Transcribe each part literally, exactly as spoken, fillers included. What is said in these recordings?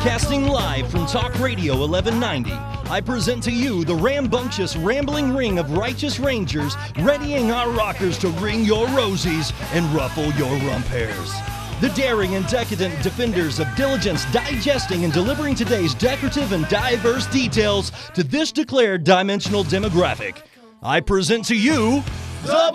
Broadcasting live from Talk Radio eleven ninety, I present to you the rambunctious, rambling ring of righteous rangers, readying our rockers to ring your rosies and ruffle your rump hairs. The daring and decadent defenders of diligence, digesting and delivering today's decorative and diverse details to this declared dimensional demographic. I present to you the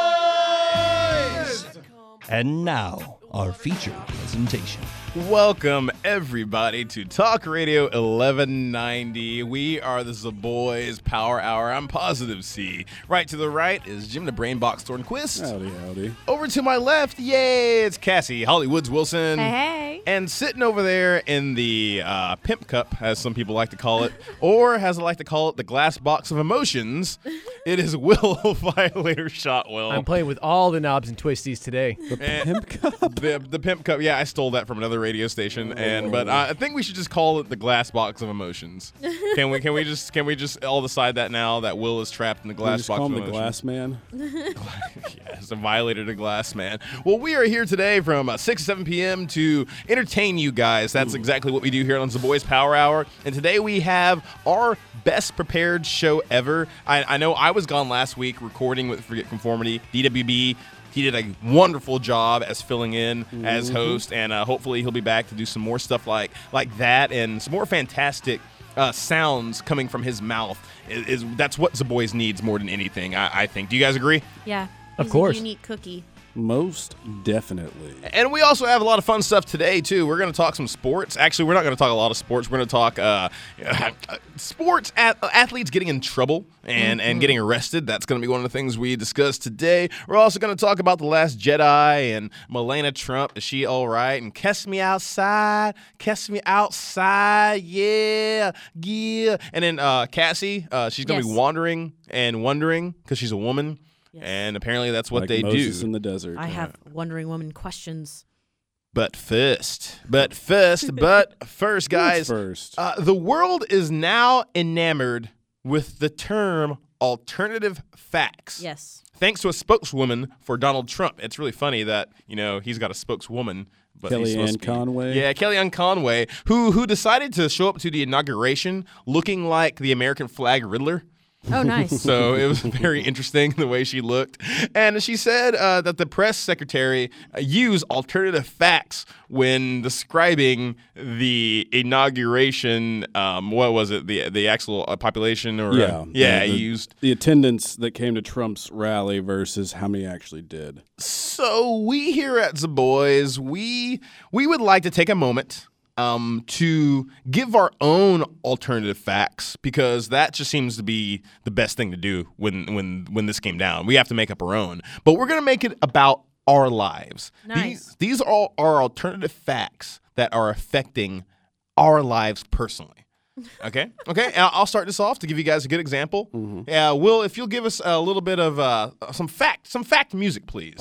boys! And now, our featured presentation. Welcome, everybody, to Talk Radio eleven ninety. We are the Zaboys Power Hour. I'm Positive C. Right to the right is Jim the Brain Box Thornquist. Howdy, howdy. Over to my left, yay, it's Cassie Hollywoods Wilson. Hey, hey. And sitting over there in the uh, pimp cup, as some people like to call it, or as I like to call it, the glass box of emotions, it is Will Violator Shotwell. I'm playing with all the knobs and twisties today. The pimp cup? The, the pimp cup, yeah, I stole that from another radio station, and but uh, I think we should just call it the glass box of emotions. Can we? Can we just? Can we just all decide that now that Will is trapped in the glass just box call of him the emotions? glass man? Yes, a violator to glass man. Well, we are here today from uh, six to seven p.m. to entertain you guys. That's exactly what we do here on the Boys Power Hour. And today we have our best prepared show ever. I, I know I was gone last week recording with Forget Conformity, D W B. He did a wonderful job as filling in mm-hmm. as host, and uh, hopefully he'll be back to do some more stuff like like that and some more fantastic uh, sounds coming from his mouth. Is, is that's what the Boys needs more than anything, I, I think. Do you guys agree? Yeah. Of He's course. a unique cookie. Most definitely. And we also have a lot of fun stuff today, too. We're going to talk some sports. Actually, we're not going to talk a lot of sports. We're going to talk uh, sports, at, athletes getting in trouble and, mm-hmm. and getting arrested. That's going to be one of the things we discuss today. We're also going to talk about The Last Jedi and Melania Trump. Is she all right? And kiss me outside. Kiss me outside. Yeah. Yeah. And then uh, Cassie, uh, she's going to Yes. be wandering and wondering because she's a woman. Yes. And apparently that's what like they Moses do. in the desert. I have Wondering Woman questions. But first, but first, but first, guys, first. Uh, the world is now enamored with the term alternative facts. Yes. Thanks to a spokeswoman for Donald Trump. It's really funny that, you know, he's got a spokeswoman. But he's supposed Kellyanne to be- Conway. Yeah, Kellyanne Conway, who who decided to show up to the inauguration looking like the American flag Riddler. Oh, nice. So it was very interesting the way she looked. And she said uh, that the press secretary uh, used alternative facts when describing the inauguration. Um, what was it? The the actual uh, population? Or Yeah. uh, yeah, the, he the, used. the attendance that came to Trump's rally versus how many actually did. So we here at The Boys, we, we would like to take a moment Um, to give our own alternative facts, because that just seems to be the best thing to do when when when this came down. We have to make up our own, but we're gonna make it about our lives. Nice. These these are all our alternative facts that are affecting our lives personally. Okay, okay. And I'll start this off to give you guys a good example. Mm-hmm. Yeah, Will, if you'll give us a little bit of uh, some fact, some fact music, please.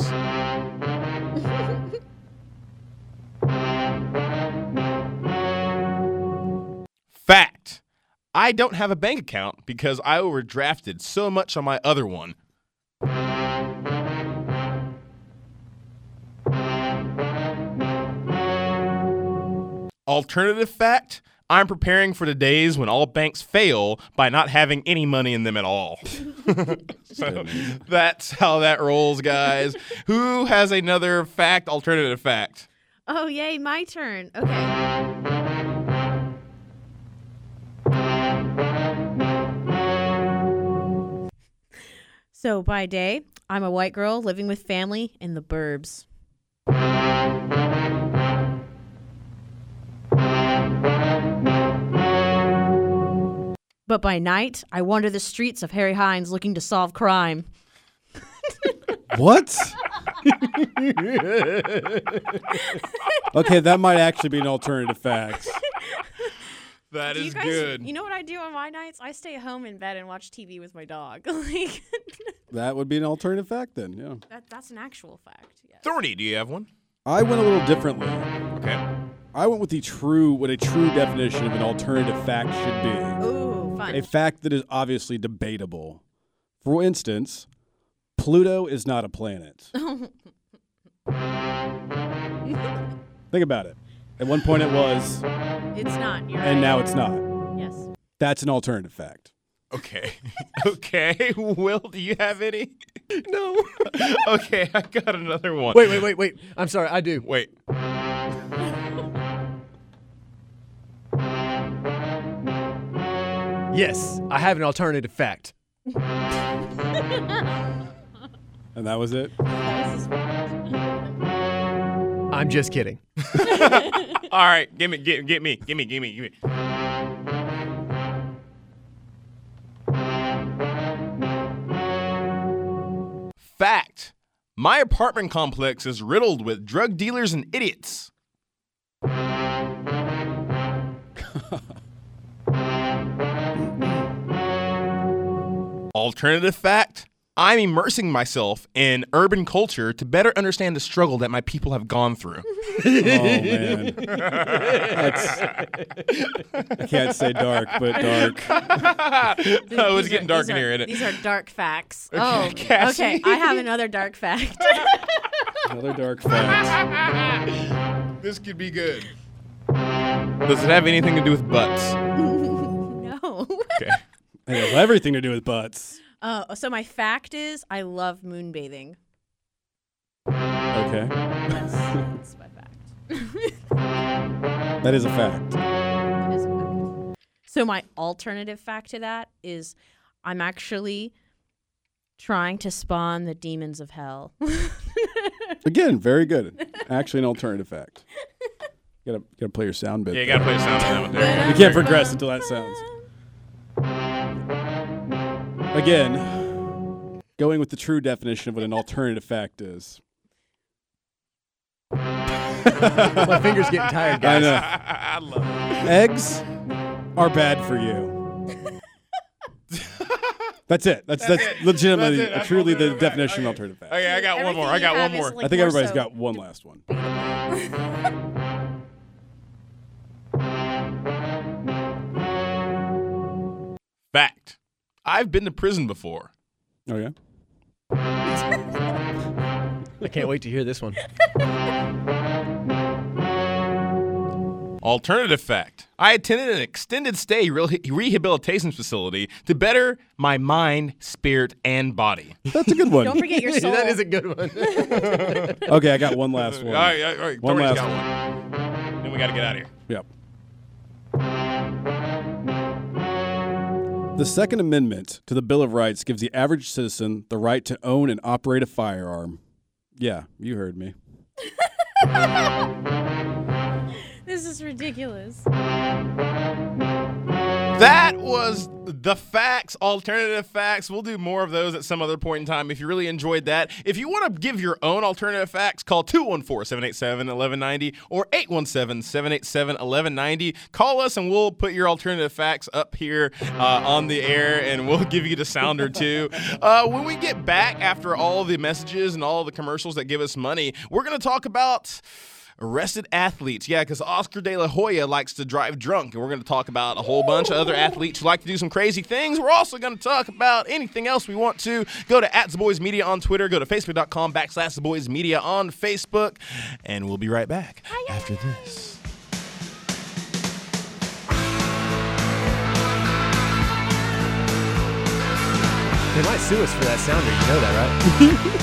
Fact. I don't have a bank account because I overdrafted so much on my other one. Alternative fact. I'm preparing for the days when all banks fail by not having any money in them at all. So that's how that rolls, guys. Who has another fact, alternative fact? Oh, yay, my turn. Okay. So by day, I'm a white girl living with family in the burbs. But by night, I wander the streets of Harry Hines looking to solve crime. What? Okay, that might actually be an alternative fact. That Do is you guys, good. You know what I do on my nights? I stay home in bed and watch T V with my dog. Like That would be an alternative fact then, yeah. that, that's an actual fact. Yes. Thorny, do you have one? I went a little differently. Okay. I went with the true, what a true definition of an alternative fact should be. Ooh, fun. A fact that is obviously debatable. For instance, Pluto is not a planet. Think about it. At one point it was. It's not. You're and right. now it's not. Yes. That's an alternative fact. Okay. Okay. Will, do you have any? No. Okay, I got another one. Wait, wait, wait, wait. I'm sorry, I do. Wait. Yes, I have an alternative fact. And that was it? I'm just kidding. All right, give me, get, get me, give me, give me, give me. Fact. My apartment complex is riddled with drug dealers and idiots. Alternative fact. I'm immersing myself in urban culture to better understand the struggle that my people have gone through. Oh, man. That's, I can't say dark, but dark. Oh, it's These getting are- dark these in are- here, isn't it? These are dark facts. Oh, Cassie. okay. I have another dark fact. Another dark fact. This could be good. Does it have anything to do with butts? No. Okay. It has everything to do with butts. Uh, so my fact is I love moonbathing. Okay. That's, that's my fact. That is a fact. It is a fact. So my alternative fact to that is I'm actually trying to spawn the demons of hell. Again, very good. Actually, an alternative fact. You gotta, gotta play your sound bit. Yeah, you there. gotta play the sound on that one there. You can't progress until that sounds. Again, going with the true definition of what an alternative fact is. My finger's getting tired, I guys. know. I love it. Eggs are bad for you. That's it. That's that's, it. legitimately, That's it. uh, That's truly the alternative fact. definition of Okay. alternative fact. Okay, I got one more. I Everything got you one have more. is, like, I think more everybody's so got one last one. Fact. I've been to prison before. Oh yeah. I can't wait to hear this one. Alternative fact. I attended an extended stay re- rehabilitation facility to better my mind, spirit, and body. That's a good one. Don't forget your soul. That is a good one. Okay, I got one last one. All right, all right. One Thornton's last got one. Then we got to get out of here. Yep. The Second Amendment to the Bill of Rights gives the average citizen the right to own and operate a firearm. Yeah, you heard me. This is ridiculous. That was the facts, alternative facts. We'll do more of those at some other point in time if you really enjoyed that. If you want to give your own alternative facts, call two one four, seven eight seven, one one nine zero or eight one seven, seven eight seven, one one nine zero. Call us and we'll put your alternative facts up here uh, on the air and we'll give you the sound or two. Uh, when we get back after all the messages and all the commercials that give us money, we're going to talk about arrested athletes. Yeah, because Oscar De La Hoya likes to drive drunk, and we're going to talk about a whole bunch of other athletes who like to do some crazy things. We're also going to talk about anything else we want to. Go to at TheBoys Media on Twitter. Go to Facebook.com backslash TheBoys Media on Facebook. And we'll be right back after this. They might sue us for that sounder. You know that, right?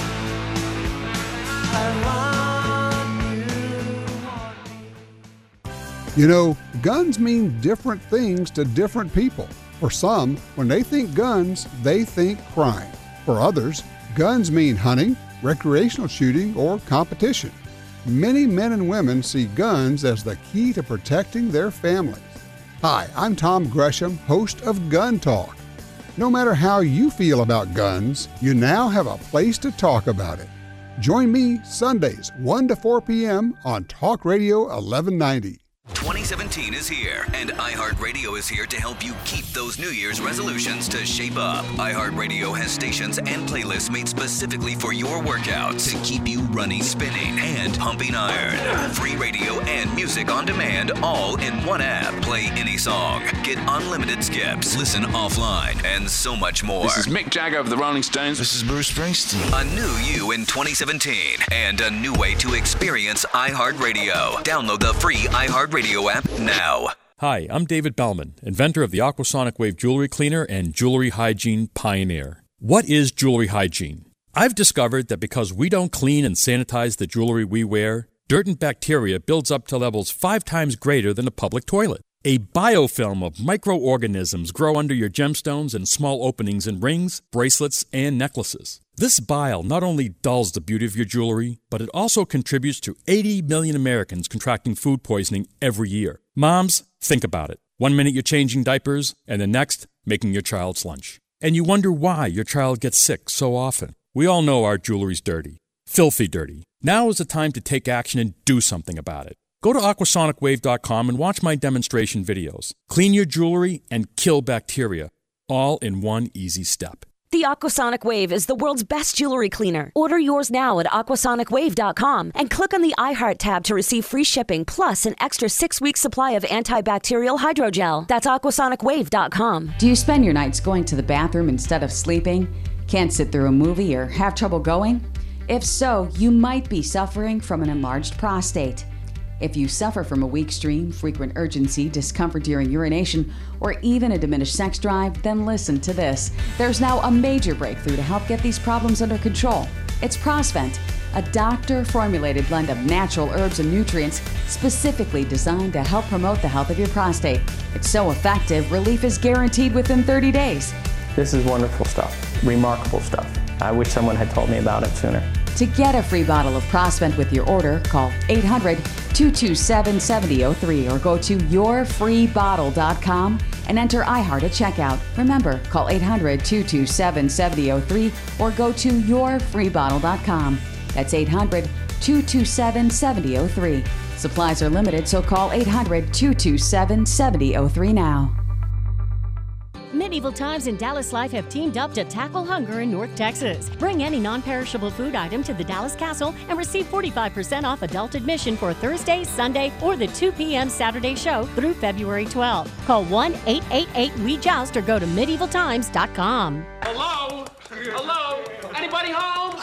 You know, guns mean different things to different people. For some, when they think guns, they think crime. For others, guns mean hunting, recreational shooting, or competition. Many men and women see guns as the key to protecting their families. Hi, I'm Tom Gresham, host of Gun Talk. No matter how you feel about guns, you now have a place to talk about it. Join me Sundays, one to four p.m. on Talk Radio eleven ninety. twenty seventeen is here, and iHeartRadio is here to help you keep those New Year's resolutions to shape up. iHeartRadio has stations and playlists made specifically for your workouts to keep you running, spinning, and pumping iron. Free radio and music on demand, all in one app. Play any song, get unlimited skips, listen offline, and so much more. This is Mick Jagger of the Rolling Stones. This is Bruce Springsteen. A new you in twenty seventeen, and a new way to experience iHeartRadio. Download the free iHeartRadio app now. Hi, I'm David Bellman, inventor of the Aquasonic Wave Jewelry Cleaner and Jewelry Hygiene Pioneer. What is jewelry hygiene? I've discovered that because we don't clean and sanitize the jewelry we wear, dirt and bacteria builds up to levels five times greater than a public toilet. A biofilm of microorganisms grow under your gemstones and small openings in rings, bracelets, and necklaces. This bile not only dulls the beauty of your jewelry, but it also contributes to eighty million Americans contracting food poisoning every year. Moms, think about it. One minute you're changing diapers, and the next, making your child's lunch. And you wonder why your child gets sick so often. We all know our jewelry's dirty. Filthy dirty. Now is the time to take action and do something about it. Go to aquasonic wave dot com and watch my demonstration videos. Clean your jewelry and kill bacteria, all in one easy step. The Aquasonic Wave is the world's best jewelry cleaner. Order yours now at aquasonic wave dot com and click on the iHeart tab to receive free shipping plus an extra six-week supply of antibacterial hydrogel. That's aquasonic wave dot com. Do you spend your nights going to the bathroom instead of sleeping? Can't sit through a movie or have trouble going? If so, you might be suffering from an enlarged prostate. If you suffer from a weak stream, frequent urgency, discomfort during urination, or even a diminished sex drive, then listen to this. There's now a major breakthrough to help get these problems under control. It's Prosvent, a doctor-formulated blend of natural herbs and nutrients specifically designed to help promote the health of your prostate. It's so effective, relief is guaranteed within thirty days. This is wonderful stuff, remarkable stuff. I wish someone had told me about it sooner. To get a free bottle of Prosvent with your order, call eight hundred, two two seven, seven zero zero three or go to your free bottle dot com and enter iHeart at checkout. Remember, call eight hundred, two two seven, seven zero zero three or go to your free bottle dot com. That's eight hundred, two two seven, seven zero zero three. Supplies are limited, so call eight hundred, two two seven, seven zero zero three now. Medieval Times and Dallas Life have teamed up to tackle hunger in North Texas. Bring any non-perishable food item to the Dallas Castle and receive forty-five percent off adult admission for Thursday, Sunday, or the two p.m. Saturday show through February twelfth. Call one eight eight eight, W E Joust or go to medieval times dot com. Hello? Hello? Anybody home?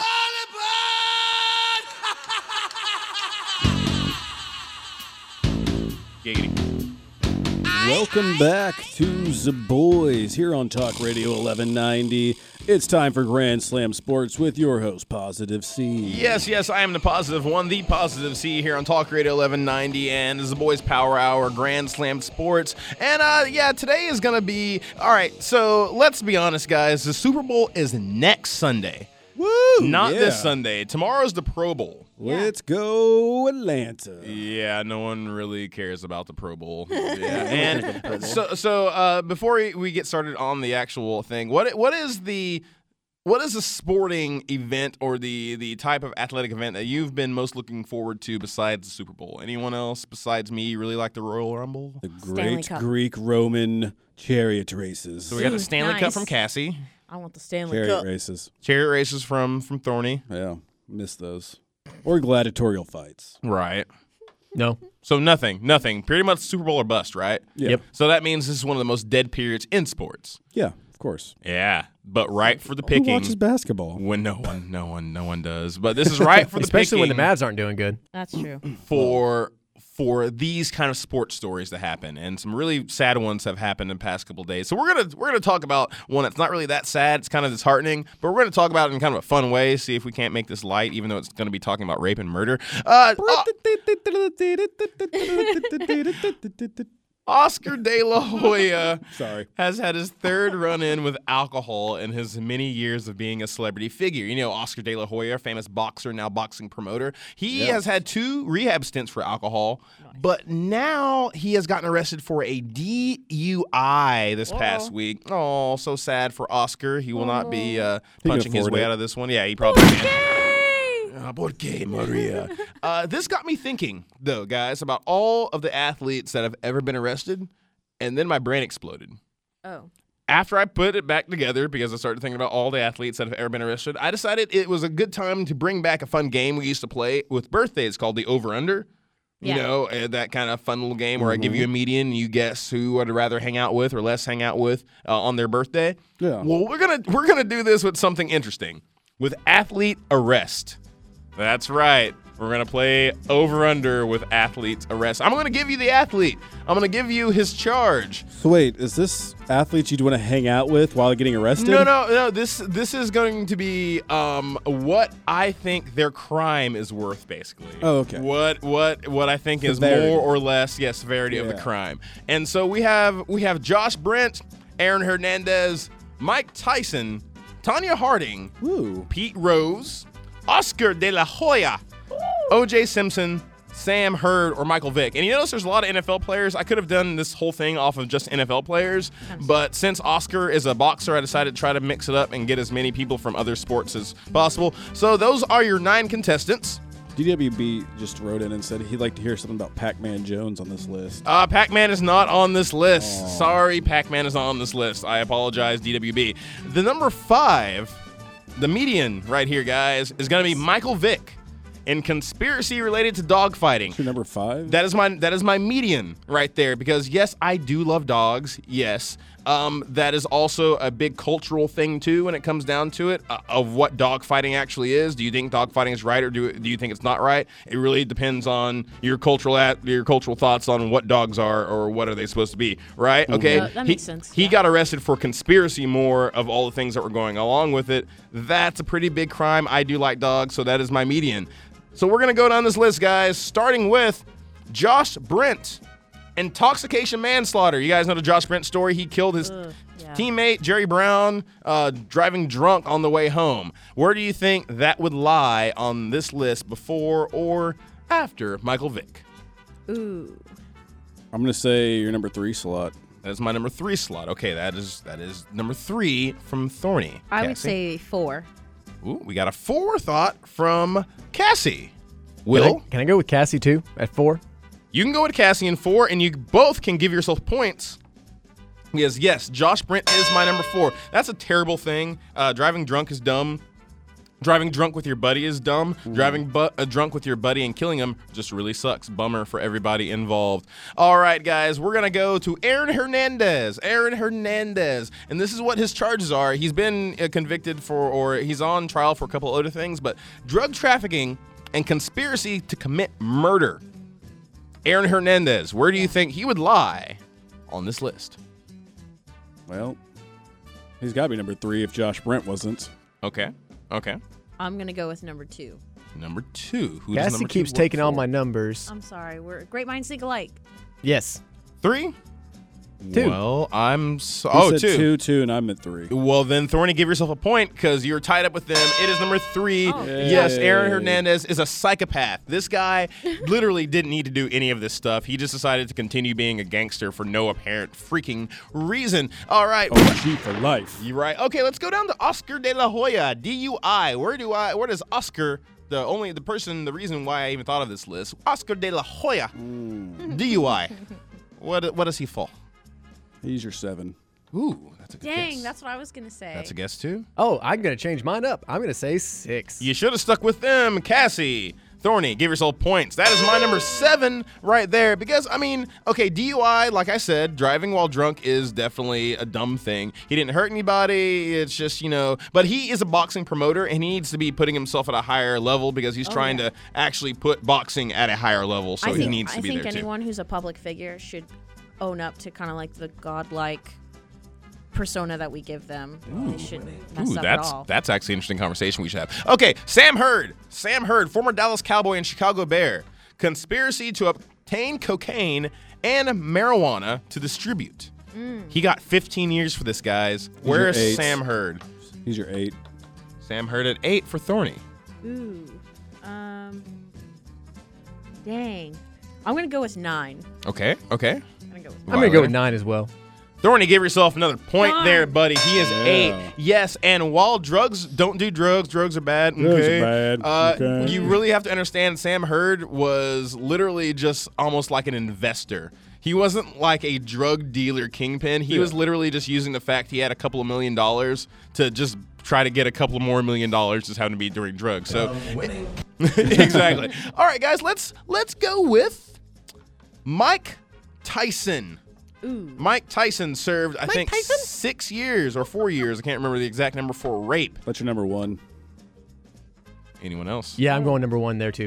Giggity. Welcome back to The Boys here on Talk Radio eleven ninety. It's time for Grand Slam Sports with your host, Positive C. Yes, yes, I am the positive one, the Positive C here on Talk Radio eleven ninety, and this is the Boys Power Hour, Grand Slam Sports. And, uh, yeah, today is going to be, all right, so let's be honest, guys. The Super Bowl is next Sunday. Woo! Not yeah. this Sunday. Tomorrow's the Pro Bowl. Let's go Atlanta. Yeah, no one really cares about the Pro Bowl. Yeah. And so, so uh, before we get started on the actual thing, what what is the what is the sporting event or the the type of athletic event that you've been most looking forward to besides the Super Bowl? Anyone else besides me really like the Royal Rumble? The great Greek Roman chariot races. So we got the Stanley nice. Cup from Cassie. I want the Stanley Chariot Cup. races. Chariot races from from Thorny. Yeah, miss those. Or gladiatorial fights. Right. No. So nothing, nothing. Pretty much Super Bowl or bust, right? Yeah. Yep. So that means this is one of the most dead periods in sports. Yeah, of course. Yeah, but right for the picking. Who watches basketball? When no one, no one, no one does. But this is right for the Especially picking. when the Mavs aren't doing good. That's true. For for these kind of sports stories to happen, and some really sad ones have happened in the past couple of days. So we're gonna we're gonna talk about one that's not really that sad. It's kind of disheartening, but we're gonna talk about it in kind of a fun way. See if we can't make this light, even though it's gonna be talking about rape and murder. Uh, Oscar De La Hoya Sorry. has had his third run-in with alcohol in his many years of being a celebrity figure. You know, Oscar De La Hoya, famous boxer, now boxing promoter. He Yeah. has had two rehab stints for alcohol, nice. But now he has gotten arrested for a D U I this Whoa. past week. Oh, so sad for Oscar. He will not be uh, He can punching his afford way it. out of this one. Yeah, he probably can. Ah, ¿Por qué, Maria? uh, this got me thinking, though, guys, about all of the athletes that have ever been arrested, and then my brain exploded. Oh. After I put it back together, because I started thinking about all the athletes that have ever been arrested, I decided it was a good time to bring back a fun game we used to play with birthdays called the Over-Under. You Yeah. know, uh, that kind of fun little game where I give you a median and you guess who I'd rather hang out with or less hang out with uh, on their birthday. Yeah. Well, we're gonna we're gonna do this with something interesting, with athlete arrest. That's right. We're going to play over-under with athletes arrest. I'm going to give you the athlete. I'm going to give you his charge. So wait, is this athletes you'd want to hang out with while getting arrested? No, no, no. This this is going to be um, what I think their crime is worth, basically. Oh, okay. What what what I think Severity. is more or less, yes, severity of the Yeah. crime. And so we have we have Josh Brent, Aaron Hernandez, Mike Tyson, Tanya Harding, Ooh. Pete Rose, Oscar De La Hoya, O J Simpson, Sam Hurd, or Michael Vick. And you notice there's a lot of N F L players. I could have done this whole thing off of just N F L players, but since Oscar is a boxer, I decided to try to mix it up and get as many people from other sports as possible. So those are your nine contestants. D W B just wrote in and said he'd like to hear something about Pac-Man Jones on this list. Uh, Pac-Man is not on this list. Aww. Sorry, Pac-Man is not on this list. I apologize, D W B. The number five, the median right here, guys, is going to be Michael Vick. In conspiracy related to dog fighting. Your number five? That is my that is my median right there because yes, I do love dogs. Yes, um, that is also a big cultural thing too when it comes down to it uh, of what dog fighting actually is. Do you think dog fighting is right or do do you think it's not right? It really depends on your cultural at, your cultural thoughts on what dogs are or what are they supposed to be. Right? Okay. Uh, that makes he, sense. He yeah. got arrested for conspiracy more of all the things that were going along with it. That's a pretty big crime. I do like dogs, so that is my median. So we're going to go down this list, guys, starting with Josh Brent. Intoxication manslaughter. You guys know the Josh Brent story. He killed his Ugh, yeah. teammate, Jerry Brown, uh, driving drunk on the way home. Where do you think that would lie on this list before or after Michael Vick? Ooh. I'm going to say your number three slot. That is my number three slot. Okay, that is that is number three from Thorny. I would Cassie? say four. Ooh, we got a four thought from Cassie. Will? Can I, can I go with Cassie too at four? You can go with Cassie in four, and you both can give yourself points. Because, yes, Josh Brent is my number four. That's a terrible thing. Uh, driving drunk is dumb. Driving drunk with your buddy is dumb. Mm. Driving bu- uh, drunk with your buddy and killing him just really sucks. Bummer for everybody involved. All right, guys, we're going to go to Aaron Hernandez. Aaron Hernandez. And this is what his charges are. He's been uh, convicted for, or he's on trial for a couple other things, but drug trafficking and conspiracy to commit murder. Aaron Hernandez, where do you think he would lie on this list? Well, he's got to be number three if Josh Brent wasn't. Okay, okay. I'm going to go with number two. Number two. Who does Cassie number keeps two taking work all for? my numbers. I'm sorry. We're great minds think alike. Yes. Three? Two. Well, I'm so. He Oh, said two. two, two, and I'm at three. Well, then, Thorny, give yourself a point because you're tied up with them. It is number three. Oh. Yes, Yay. Aaron Hernandez is a psychopath. This guy literally didn't need to do any of this stuff. He just decided to continue being a gangster for no apparent freaking reason. All right. Oh, G for life. You're right. Okay, let's go down to Oscar De La Hoya, D U I. Where do I? Where does Oscar? The only the person, the reason why I even thought of this list, Oscar De La Hoya, mm. D U I. What what does he fall? He's your seven. Ooh, that's a good Dang, guess. that's what I was going to say. That's a guess too. Oh, I'm going to change mine up. I'm going to say six. You should have stuck with them, Cassie. Thorny, give yourself points. That is my number seven right there. Because, I mean, okay, D U I, like I said, driving while drunk is definitely a dumb thing. He didn't hurt anybody. It's just, you know, but he is a boxing promoter and he needs to be putting himself at a higher level because he's Oh, trying yeah. to actually put boxing at a higher level. So I he think, needs to I be think there anyone too. who's a public figure should own up to kind of like the godlike persona that we give them. They shouldn't mess Ooh, up that's at all. that's actually an interesting conversation we should have. Okay, Sam Hurd. Sam Hurd, former Dallas Cowboy and Chicago Bear. Conspiracy to obtain cocaine and marijuana to distribute. Mm. He got fifteen years for this, guys. He's Where your is eight. Sam Hurd? He's your eight. Sam Hurd at eight for Thorny. Ooh. Um. Dang. I'm going to go with nine. Okay, okay. I'm going to go with I'm going to go with nine as well. Thorny, give yourself another point Nine. there, buddy. He is Yeah. eight. Yes, and while drugs, don't do drugs. Drugs are bad. Drugs are Okay. bad. Uh, Okay. You really have to understand Sam Hurd was literally just almost like an investor. He wasn't like a drug dealer kingpin. He Yeah. was literally just using the fact he had a couple of million dollars to just try to get a couple more million dollars just happened to be doing drugs. So exactly. All right, guys, let's let's go with Mike Tyson. Ooh. Mike Tyson served, I Mike think, Tyson? six years or four years. I can't remember the exact number for rape. That's your number one. Anyone else? Yeah, I'm going number one there too.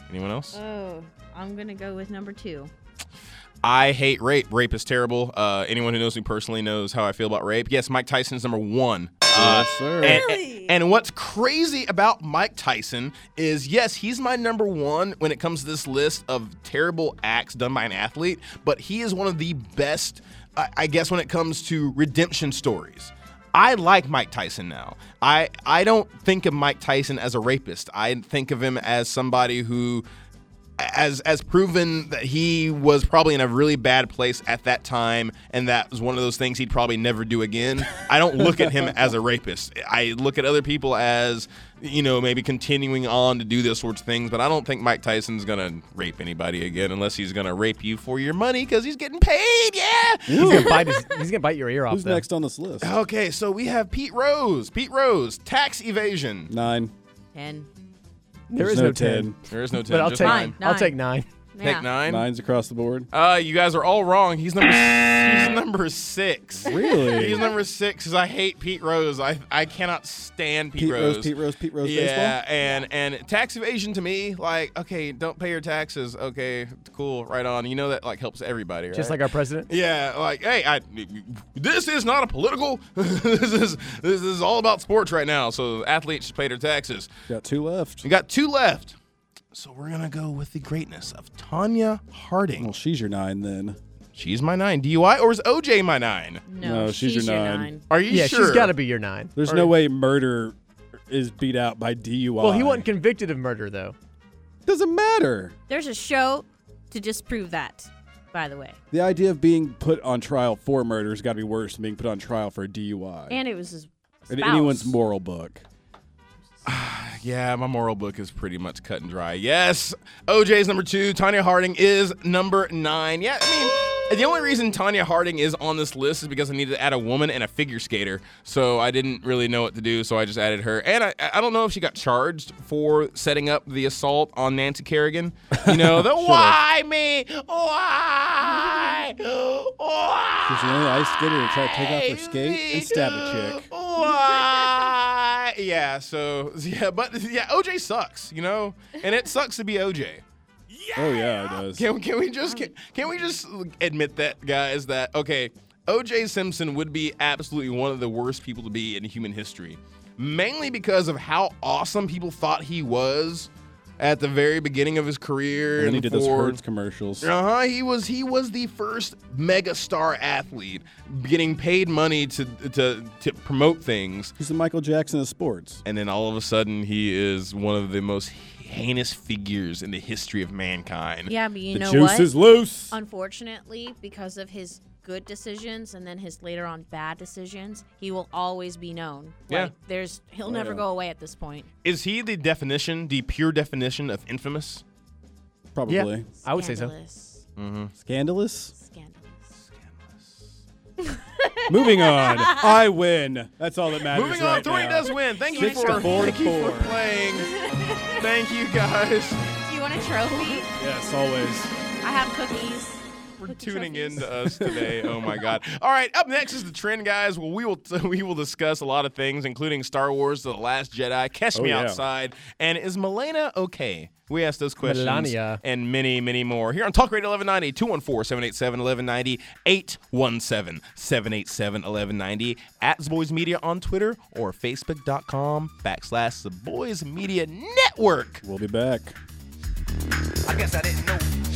Anyone else? Oh, I'm going to go with number two. I hate rape. Rape is terrible. Uh, anyone who knows me personally knows how I feel about rape. Yes, Mike Tyson's number one. Uh, Yes, sir. And, Really? and, and what's crazy about Mike Tyson is, yes, he's my number one when it comes to this list of terrible acts done by an athlete, but he is one of the best, I, I guess, when it comes to redemption stories. I like Mike Tyson now. I, I don't think of Mike Tyson as a rapist. I think of him as somebody who as as proven that he was probably in a really bad place at that time, and that was one of those things he'd probably never do again. I don't look at him as a rapist. I look at other people as, you know, maybe continuing on to do those sorts of things, but I don't think Mike Tyson's going to rape anybody again unless he's going to rape you for your money because he's getting paid, yeah! He's going to bite his, he's gonna bite your ear off, Who's though. next on this list? Okay, so we have Pete Rose. Pete Rose, tax evasion. Nine. Ten. There There's is no, no ten. ten. There is no ten. But I'll just take nine. I'll take nine. Yeah. Take nine. Nines across the board. Uh, you guys are all wrong. He's number he's number six. Really? He's number six because I hate Pete Rose. I I cannot stand Pete, Pete Rose, Pete Rose, Pete Rose yeah, baseball? and and tax evasion to me, like, okay, don't pay your taxes. Okay, cool, right on. You know that like helps everybody, right? Just like our president? Yeah, like, hey, I, this is not a political. this is this is all about sports right now. So athletes should pay their taxes. Got two left. We got two left. So we're going to go with the greatness of Tonya Harding. Well, she's your nine then. She's my nine. D U I, or is O J my nine? No, No, she's your nine. Are you yeah, sure? she's got to be your nine. There's Or- no way murder is beat out by D U I. Well, he wasn't convicted of murder, though. Doesn't matter. There's a show to disprove that, by the way. The idea of being put on trial for murder has got to be worse than being put on trial for a D U I. And it was his In spouse. anyone's moral book. Yeah, my moral book is pretty much cut and dry. Yes, O J's number two. Tonya Harding is number nine. Yeah, I mean, the only reason Tonya Harding is on this list is because I needed to add a woman and a figure skater. So I didn't really know what to do, so I just added her. And I, I don't know if she got charged for setting up the assault on Nancy Kerrigan. You know, the why me? Why? Why? She's the only ice skater to try to take off her skate and stab a chick. Why? Yeah, so, yeah, but, yeah, O J sucks, you know? And it sucks to be O J. Oh, yeah, it does. Can, can we just can, can we just admit that, guys, that, okay, O J Simpson would be absolutely one of the worst people to be in human history, mainly because of how awesome people thought he was at the very beginning of his career. And then he did those Ford. Hertz commercials. Uh-huh. He was he was the first mega star athlete getting paid money to to to promote things. He's the Michael Jackson of sports. And then all of a sudden he is one of the most heinous figures in the history of mankind. Yeah, but you The know juice what? is loose. Unfortunately, because of his good decisions and then his later on bad decisions, he will always be known. Yeah. Like, there's he'll Oh, never yeah. go away at this point. Is he the definition, the pure definition of infamous? Probably. Yeah, I would say so. Scandalous. Mm-hmm. Scandalous? Scandalous. Moving on. I win. That's all that matters Moving on, right three now. does win. Thank you Six for, to four to thank you for four. playing. Thank you, guys. Do you want a trophy? Yes, always. I have cookies. For Cookie tuning in trophies. to us today. Oh my God! All right, up next is the trend, guys. Well, we will we will discuss a lot of things, including Star Wars: The Last Jedi, Catch Oh, Me yeah. Outside, and is Milena okay? We asked those questions Melania. and many, many more here on Talk Radio eleven ninety, two one four, seven eight seven, eleven ninety, eight one seven, seven eight seven, eleven ninety, at Zaboys Media on Twitter or Facebook.com backslash Zaboys Media Network. We'll be back. I guess I didn't know.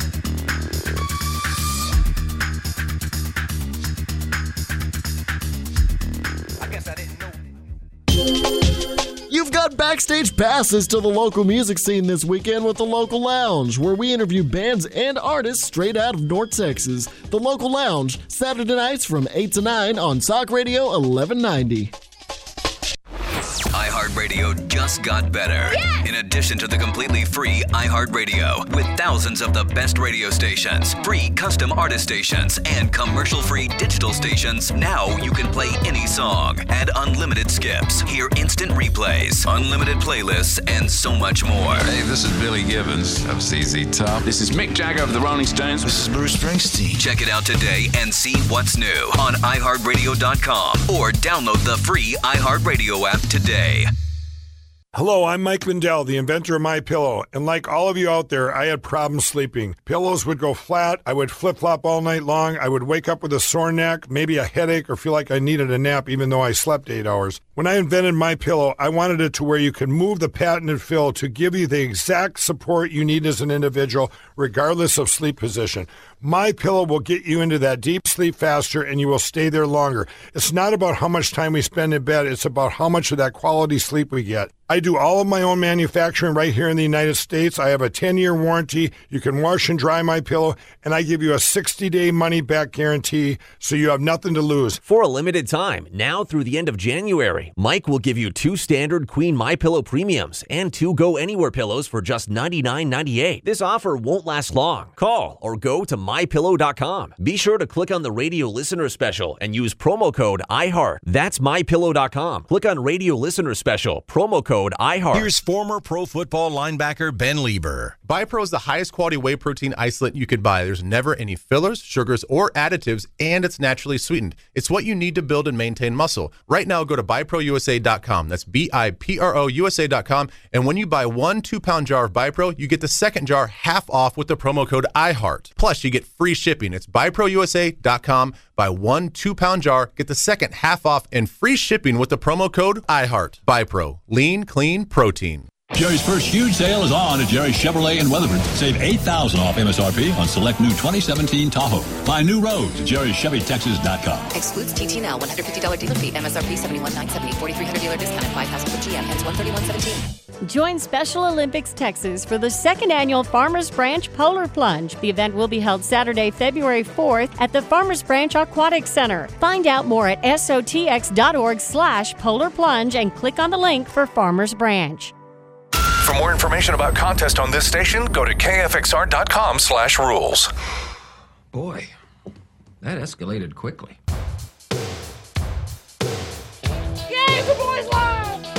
I guess I didn't know. You've got backstage passes to the local music scene this weekend with The Local Lounge, where we interview bands and artists straight out of North Texas. The Local Lounge, Saturday nights from eight to nine on Talk Radio eleven ninety. iHeartRadio just got better. In addition to the completely free iHeartRadio, with thousands of the best radio stations, free custom artist stations, and commercial-free digital stations, now you can play any song, add unlimited skips, hear instant replays, unlimited playlists, and so much more. Hey, this is Billy Gibbons of Z Z Top. This is Mick Jagger of the Rolling Stones. This is Bruce Springsteen. Check it out today and see what's new on i heart radio dot com or download the free iHeartRadio app today. Hello, I'm Mike Lindell, the inventor of MyPillow, and like all of you out there, I had problems sleeping. Pillows would go flat, I would flip-flop all night long, I would wake up with a sore neck, maybe a headache, or feel like I needed a nap even though I slept eight hours. When I invented MyPillow, I wanted it to where you could move the patented fill to give you the exact support you need as an individual, regardless of sleep position. MyPillow will get you into that deep sleep faster, and you will stay there longer. It's not about how much time we spend in bed, it's about how much of that quality sleep we get. I do all of my own manufacturing right here in the United States. I have a ten-year warranty. You can wash and dry my pillow, and I give you a sixty-day money-back guarantee, so you have nothing to lose. For a limited time, now through the end of January, Mike will give you two standard Queen MyPillow premiums and two Go Anywhere pillows for just ninety-nine ninety-eight. This offer won't last long. Call or go to my pillow dot com. Be sure to click on the radio listener special and use promo code iHeart. That's my pillow dot com. Click on radio listener special, promo code iHeart. Here's former Pro Football linebacker Ben Lieber. BiPro is the highest quality whey protein isolate you could buy. There's never any fillers, sugars, or additives, and it's naturally sweetened. It's what you need to build and maintain muscle. Right now, go to Bi Pro U S A dot com. That's B I P R O U S A dot com. And when you buy one two-pound jar of BiPro, you get the second jar half off with the promo code iHeart. Plus, you get free shipping. It's Bi Pro U S A dot com. Buy one two-pound jar, get the second half off, and free shipping with the promo code iHeart. BiPro. Lean, clean protein. Jerry's first huge sale is on at Jerry Chevrolet in Weatherford. Save eight thousand dollars off M S R P on select new twenty seventeen Tahoe. Find new roads at jerry chevy texas dot com. Excludes T T N L, one hundred fifty dollars dealer fee, M S R P seventy-one thousand nine hundred seventy dollars, forty-three hundred dollars dealer discount, and five thousand dollars for G M, ends one thirty-one seventeen. Join Special Olympics Texas for the second annual Farmers Branch Polar Plunge. The event will be held Saturday, February fourth at the Farmers Branch Aquatic Center. Find out more at sotx.org slash polar plunge and click on the link for Farmers Branch. For more information about contests on this station, go to K F X R dot com slash rules. Boy, that escalated quickly. Yay, the boys live!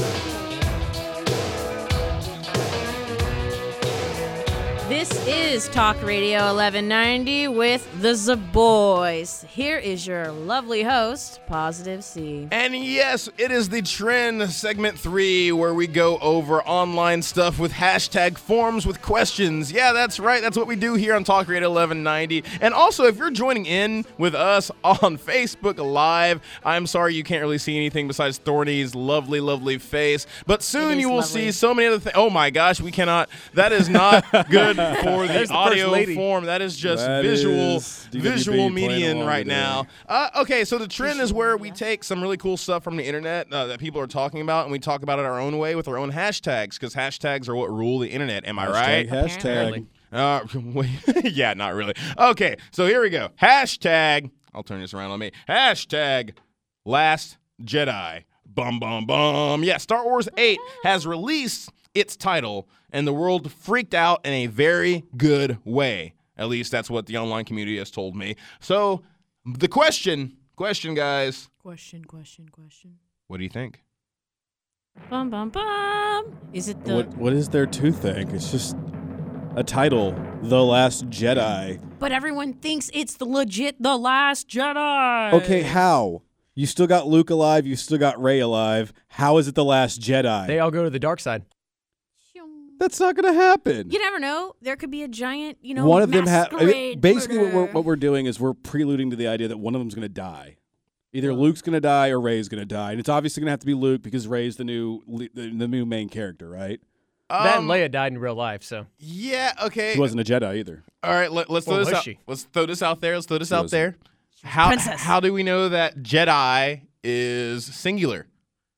This is Talk Radio eleven ninety with the Zaboys. Here is your lovely host, Positive C. And yes, it is the Trend segment three where we go over online stuff with hashtag forums with questions. Yeah, that's right. That's what we do here on Talk Radio eleven ninety. And also, if you're joining in with us on Facebook Live, I'm sorry you can't really see anything besides Thorny's lovely, lovely face. But soon you will lovely. see so many other things. Oh my gosh, we cannot. That is not good for the, the audio form. That is just that visual is visual median right today. now. Uh, okay, so the Trend is where we take some really cool stuff from the internet uh, that people are talking about, and we talk about it our own way with our own hashtags, because hashtags are what rule the internet. Am I right? Hashtag. Uh, wait, yeah, not really. Okay, so here we go. Hashtag. I'll turn this around on me. Hashtag Last Jedi. Bum, bum, bum. Yeah, Star Wars eight has released its title, and the world freaked out in a very good way. At least that's what the online community has told me. So the question, question, guys. Question, question, question. What do you think? Bum, bum, bum. Is it the... What, what is there to think? It's just a title, The Last Jedi. But everyone thinks it's the legit The Last Jedi. Okay, how? You still got Luke alive. You still got Rey alive. How is it The Last Jedi? They all go to the dark side. That's not going to happen. You never know. There could be a giant, you know, one of them ha- Basically, murder. what we're, what we're doing is we're preluding to the idea that one of them's going to die. Either Luke's going to die or Rey's going to die. And it's obviously going to have to be Luke because Rey's the new the, the new main character, right? Um, that and Leia died in real life, so. Yeah, okay. She wasn't a Jedi either. All right, let, let's well, throw this out. She? Let's throw this out there. Let's throw this She out wasn't. there. How Princess. how do we know that Jedi is singular?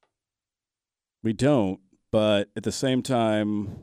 We don't, but at the same time...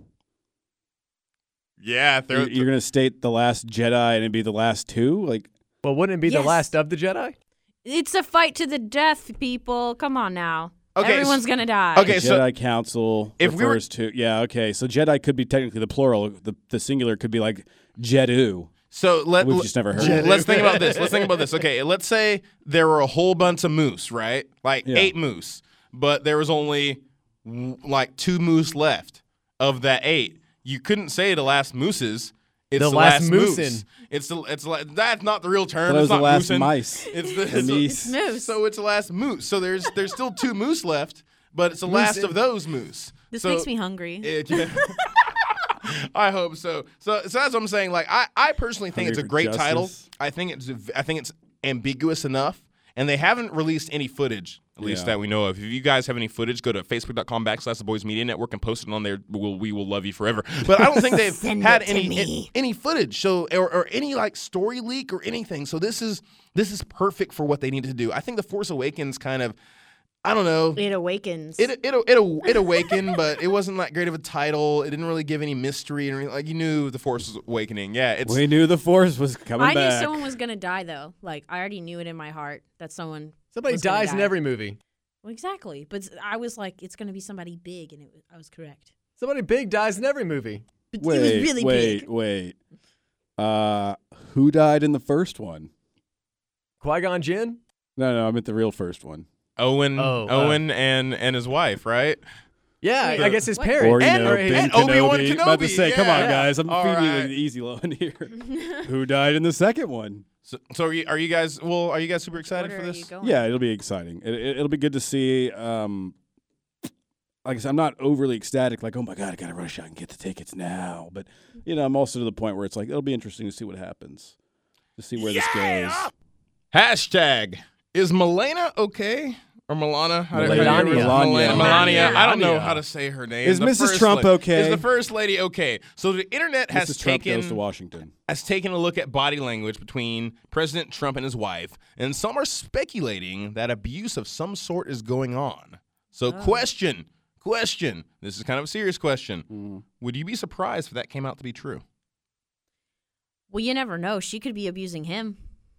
Yeah, you're, you're going to state The Last Jedi and it'd be the last two? Like, well, wouldn't it be Yes. the last of the Jedi? It's a fight to the death, people. Come on now. Okay, Everyone's so- going to die. Okay, the so Jedi Council if we were- refers to... Yeah, okay. So Jedi could be technically the plural. The, the singular could be like Jedu. So let, We've let- just never heard of it. let's think about this. Let's think about this. Okay, let's say there were a whole bunch of moose, right? Like Yeah. eight moose, but there was only w- like two moose left of that eight. You couldn't say the last mooses. It's The the, last last, moose. moosin'. It's the it's like that's not the real term. But it It's was the not last moosin'. mice. It's the, The it's, meese. Moose. So it's the last moose. So there's there's still two moose left, but it's the last Moosin'. of those moose. This So- makes me hungry. It- I hope so. So, so that's what I'm saying. Like, I, I personally think Hungry it's a for great justice. title. I think it's, I think it's ambiguous enough, and they haven't released any footage, at least Yeah. that we know of. If you guys have any footage, go to facebook.com backslash the Boys Media Network and post it on there. We'll, we will love you forever. But I don't think they've Send had it to any, me. any any footage, so or, or any like story leak or anything. So this is this is perfect for what they need to do. I think the Force Awakens kind of. I don't know. It awakens. It it it it awakened, but it wasn't that great of a title. It didn't really give any mystery, and like you knew the Force was awakening. Yeah, it's We knew the Force was coming I back. knew someone was gonna die though. Like I already knew it in my heart that someone. Somebody was gonna dies in die. every movie. Well, exactly, but I was like, it's gonna be somebody big, and it, was- I was correct. Somebody big dies in every movie. But wait, it was really wait, big. wait. Uh, who died in the first one? Qui-Gon Jinn? No, no, I meant the real first one. Owen, Oh, uh, Owen, and and his wife, right? Yeah, I- I guess his What? parent. Or, you And- know, or his- Ben and Obi-Wan Kenobi. About to Kenobi, say, come on, yeah. guys. I'm All feeding you right. the easy loan here. Who died in the second one? So, so are you are you guys? Well, are you guys super excited What for are this? you going? Yeah, it'll be exciting. It, it, it'll be good to see. Um, like I said, I'm not overly ecstatic, like, oh my God, I got to rush out and get the tickets now. But, you know, I'm also to the point where it's like, it'll be interesting to see what happens, to see where this goes. Hashtag is Milena okay? Or Milana? How do- how do you- Melania. Melania. Melania. Melania. I don't know Melania. how to say her name. Is The Missus first Trump la- okay? Is the first lady okay? So the internet has Missus Trump taken goes to Washington. has taken a look at body language between President Trump and his wife, and some are speculating that abuse of some sort is going on. So question, question. This is kind of a serious question. Mm-hmm. Would you be surprised if that came out to be true? Well, you never know. She could be abusing him.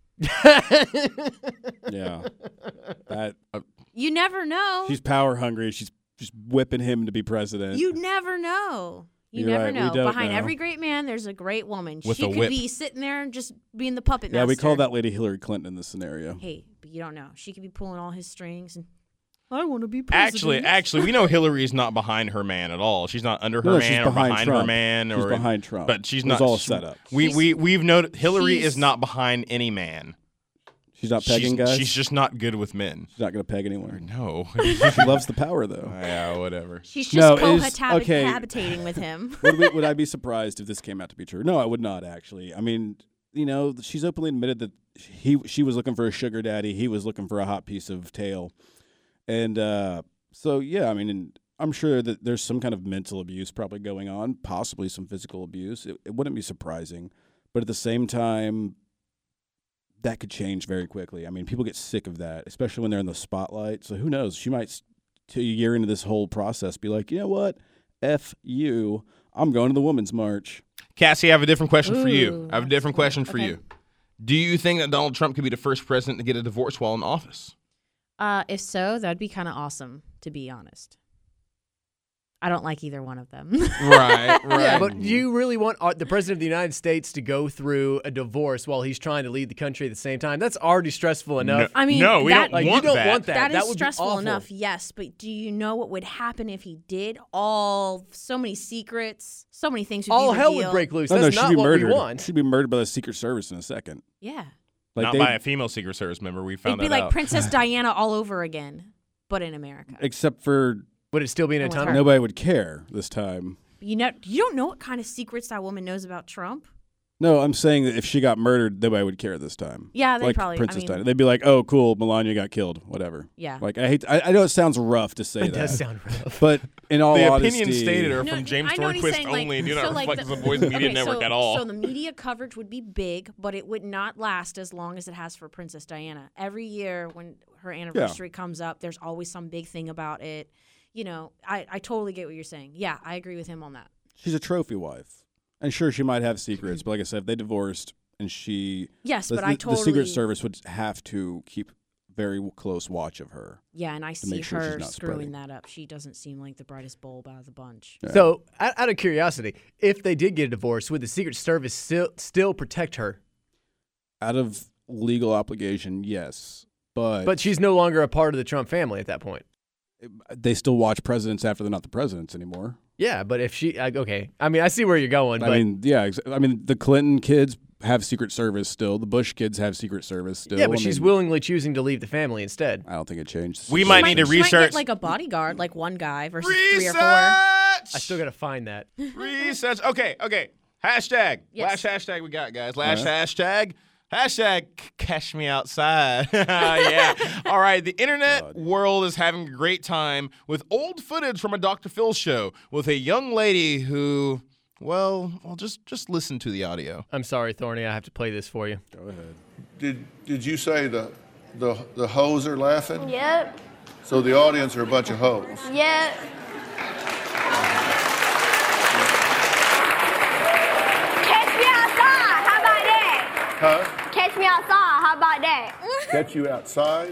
Yeah. That uh, You never know. she's power hungry. She's just whipping him to be president. You never know. You You're never right, we know. don't Behind know. every great man, there's a great woman. With she a could whip. be sitting there and just being the puppet yeah, master. we call that lady Hillary Clinton in this scenario. Hey, but you don't know. She could be pulling all his strings and I want to be president. Actually, actually, we know Hillary's not behind her man at all. She's not under her No, no, man she's or behind behind her Trump. man. She's or behind Trump. But she's It was not. all set up. We She's- we we've noted Hillary she's- is not behind any man. She's not pegging she's, guys. She's just not good with men. She's not going to peg anyone. No. She loves the power, though. Yeah, whatever. She's No, just is- okay. cohabitating with him. would, we, would I be surprised if this came out to be true? No, I would not, actually. I mean, you know, she's openly admitted that he she was looking for a sugar daddy. He was looking for a hot piece of tail. And uh, so, yeah, I mean, and I'm sure that there's some kind of mental abuse probably going on, possibly some physical abuse. It, it wouldn't be surprising. But at the same time, that could change very quickly. I mean, people get sick of that, especially when they're in the spotlight. So who knows? She might, to a year into this whole process, be like, you know what? F you. I'm going to the Women's March. Cassie, I have a different question for you. Ooh, I have a different question for okay. you. Do you think that Donald Trump could be the first president to get a divorce while in office? Uh, if so, that'd be kind of awesome, to be honest. I don't like either one of them. Right, right. Yeah, but do you really want uh, the president of the United States to go through a divorce while he's trying to lead the country at the same time? That's already stressful enough. I mean, no, we that- don't Like, want you don't that. want that. That That is would be stressful awful. enough, yes. But do you know what would happen if he did? All so many secrets, so many things would All be hell would revealed. break loose. No, no, That's she'd not be what murdered. we want. She'd be murdered by the Secret Service in a second. Yeah, Like Not they- by a female Secret Service member. We found it'd be that like out. Princess Diana all over again, but in America. Except for Would it still be in a And with tunnel? her. nobody would care this time. You know, you don't know what kind of secrets that woman knows about Trump. No, I'm saying that if she got murdered, nobody would care this time. Yeah, they like probably- I Princess mean- Diana. They'd be like, "Oh, cool, Melania got killed. Whatever." Yeah. Like I hate. I, I know it sounds rough to say It that. does sound rough. But in all the honesty, opinions stated are No, from James I know what he's Thornquist saying, like, only and do so not like reflect the- the Boys Media Okay, Network so, at all. So the media coverage would be big, but it would not last as long as it has for Princess Diana. Every year when her anniversary comes up, there's always some big thing about it. You know, I, I totally get what you're saying. Yeah, I agree with him on that. she's a trophy wife, and sure, she might have secrets. But like I said, if they divorced and she, Yes, the, but the, I the totally Secret Service would have to keep very close watch of her. Yeah, and I to see make sure she's her not screwing spreading. that up. She doesn't seem like the brightest bulb out of the bunch. Yeah. So, out, out of curiosity, if they did get a divorce, would the Secret Service still still protect her? Out of legal obligation, yes, but But she's no longer a part of the Trump family at that point. they still watch presidents after they're not the presidents anymore. Yeah, but if she, like, okay, I mean, I see where you're going, I but mean, yeah, ex- I mean, the Clinton kids have Secret Service still. The Bush kids have Secret Service still. Yeah, but I she's mean, willingly choosing to leave the family instead. I don't think it changed. We might She need to she might research. get, like a bodyguard, like one guy versus three or four. I still got to find that. Research. Okay, okay. Hashtag. Yes. Last hashtag we got, guys. Last All right. hashtag. Hashtag cash me outside. Yeah. All right. The internet God. world is having a great time with old footage from a Doctor Phil show with a young lady who, well, well, just just listen to the audio. I'm sorry, Thorny. I have to play this for you. Go ahead. Did did you say the the the hoes are laughing? Yep. So the audience are a bunch of hoes. Yep. Catch me outside. How about that? Huh? Catch me outside. How about that? Catch you outside?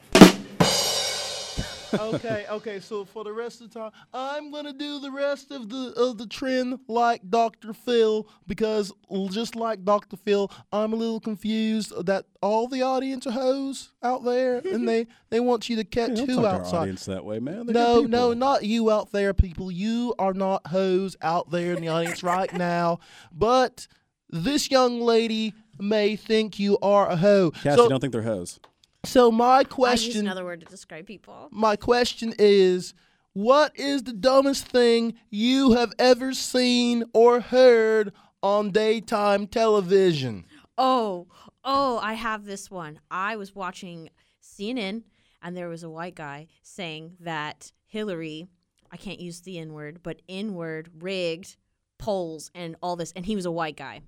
Okay, okay. So for the rest of the time, I'm gonna do the rest of the of the trend like Doctor Phil because just like Doctor Phil, I'm a little confused that all the audience are hoes out there, and they they want you to catch Hey, don't who talk to our outside. audience that way, man. They're No, good no, people. not you out there, people. You are not hoes out there in the audience right now. But this young lady may think you are a hoe. Cassie, so, don't think they're hoes. so my I use question. another word to describe people. My question is, what is the dumbest thing you have ever seen or heard on daytime television? Oh, oh, I have this one. I was watching C N N, and there was a white guy saying that Hillary, I can't use the N-word, but N-word rigged polls and all this, and he was a white guy.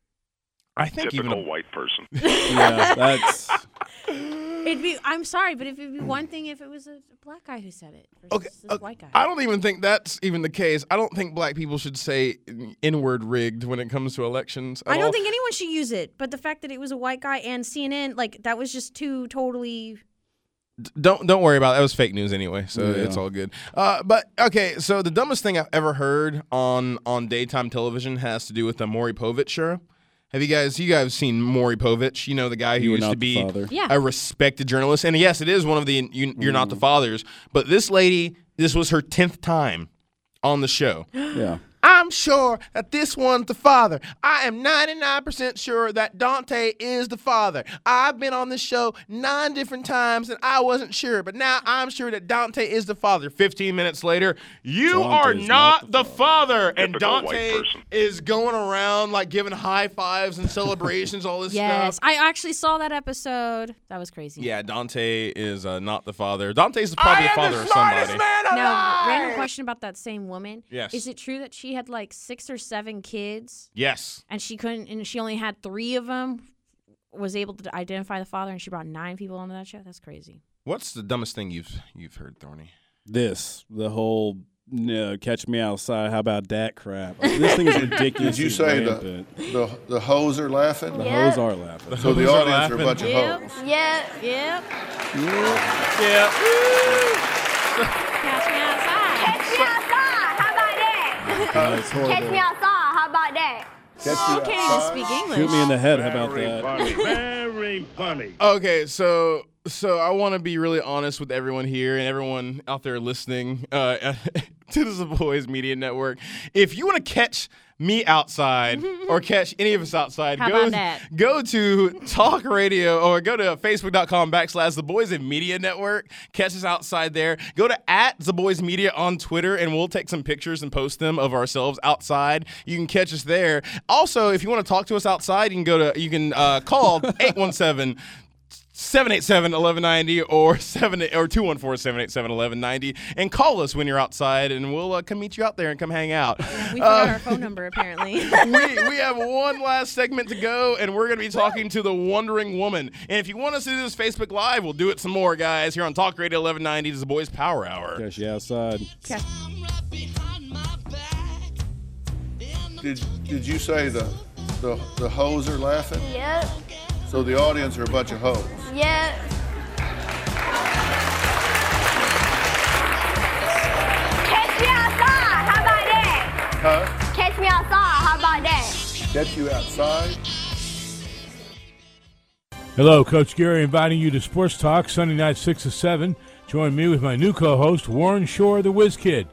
I think Typical even a, white person. Yeah, that's. It'd be. I'm sorry, but if it'd be one thing if it was a black guy who said it versus Okay, this uh, white guy. I don't even think that's even the case. I don't think black people should say N-word rigged when it comes to elections. at I don't all. think anyone should use it, but the fact that it was a white guy and C N N, like that was just too totally. D- Don't don't worry about it. That was fake news anyway, so Yeah. it's all good. Uh, but okay, so the dumbest thing I've ever heard on on daytime television has to do with the Maury Povich show. Have you guys you guys seen Maury Povich? You know, the guy who You Are used Not to the be Father. Yeah. a respected journalist, and yes, it is one of the you, You're Not the Fathers. But this lady, this was her tenth time on the show. Yeah. I'm sure that this one's the father. I am ninety-nine percent sure that Dante is the father. I've been on this show nine different times and I wasn't sure, but now I'm sure that Dante is the father. fifteen minutes later, you are Dante's not, not the father. And Typical white Dante person. is going around like giving high fives and celebrations, all this Yes, stuff. I actually saw that episode. That was crazy. Yeah, Dante is uh, not the father. Dante's probably the father of somebody. Now, random question about that same woman. Yes. Is it true that she had like six or seven kids Yes. and she couldn't, and she only had three of them? Was able to identify the father, and she brought nine people onto that show. That's crazy. What's the dumbest thing you've you've heard, Thorny? This, the whole no, catch me outside, how about that crap? I mean, this thing is ridiculous. Did you say the, the the hoes are laughing? The Yeah. hoes are laughing. So the hoes are audience are a laughing. bunch of Yep. hoes. Yep. Yep. Yeah. Catch me outside. Catch me outside. How about that? Uh, it's horrible. Catch me outside. How about that? Catch Oh, you can't even outside. speak English. Shoot me in the head. How about that? Funny. Very funny. Okay, so so I want to be really honest with everyone here and everyone out there listening uh, to the Boys Media Network. If you want to catch me outside or catch any of us outside, How go about that? go to Talk Radio or go to Facebook.com backslash The Boys and Media Network. Catch us outside there. Go to at The Boys Media on Twitter, and we'll take some pictures and post them of ourselves outside. You can catch us there. Also, if you want to talk to us outside, you can go to you can uh, call eight one seven. seven eight seven, one one nine zero or seven or two one four, seven eight seven, one one nine zero and call us when you're outside, and we'll uh, come meet you out there and come hang out. We Uh, forgot our phone number, apparently. we, we have one last segment to go, and we're going to be talking to the Wondering Woman. And if you want us to do this Facebook Live, we'll do it some more, guys, here on Talk Radio eleven ninety. This is the Boys Power Hour. Catch you outside. Did did you say the the the hoes are laughing? Yep. So the audience are a bunch of hoes. Yep. Catch me outside. How about that? Huh? Catch me outside. How about that? Catch you outside? Hello, Coach Gary inviting you to Sports Talk Sunday night six to seven. Join me with my new co-host Warren Shore, the Whiz Kid.